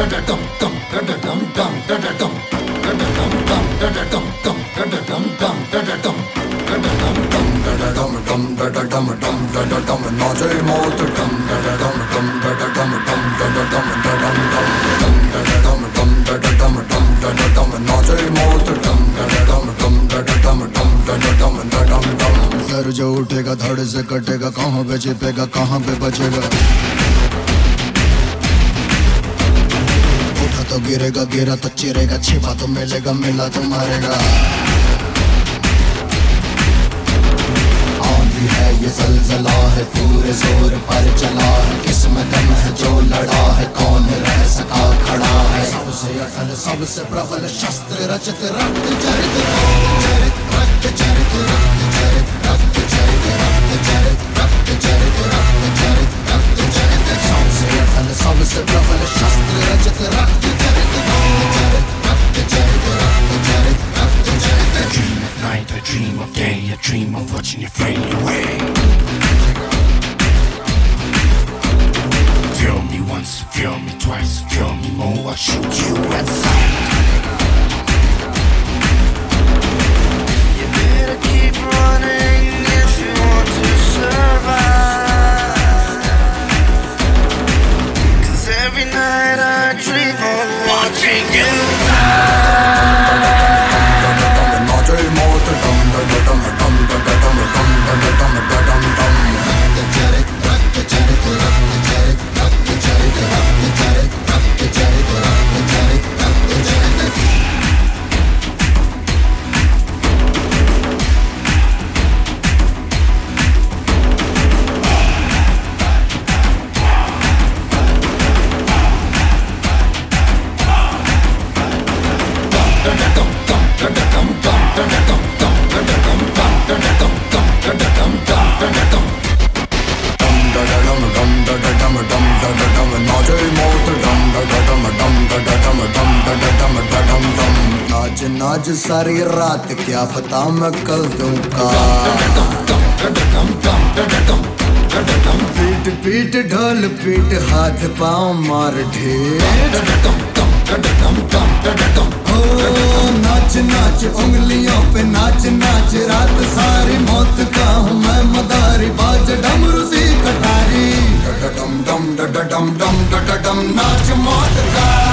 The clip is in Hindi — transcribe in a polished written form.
सर जो उठेगा धड़ से कटेगा, कहाँ पे छिपेगा कहाँ पे बचेगा। उठा तो गिरेगा, गिरा तो चिरेगा, छिपा तो मिलेगा, मिला तो मारेगा। आंधी है ये ज़लज़ला है, पूरे जोर पर चला है, किसमें दम है जो लड़ा है, कौन रह सका खड़ा है। सबसे अटल सबसे प्रबल शस्त्र रचित, रक्त चरित रक्त चरित रक्त चरित रक्त चरित रक्त चरित रक्त चरित रक्त चरित रक्त चरित। सबसे अटल सबसे प्रबल शस्त्र रचित, रक्त चरित रक्त चरित रक्त चरित रक्त चरित। I dream at night, I dream of day, I dream of watching you fade away. Feel me once, feel me twice, feel me more, I'll shoot you at sight. You better keep running if you want to survive. 'Cause every night I dream of watching you आज सारी रात क्या पता मैं कल दूंगा। पीट पीट ढोल पीट, हाथ पाँव मार ढेर। नाच नाच उंगलियों पे नाच नाच, रात सारी मौत का हूँ मैं मदारी, बाज डमरू सी कटारी। डम डम डम डम डम डम, नाच मौत का।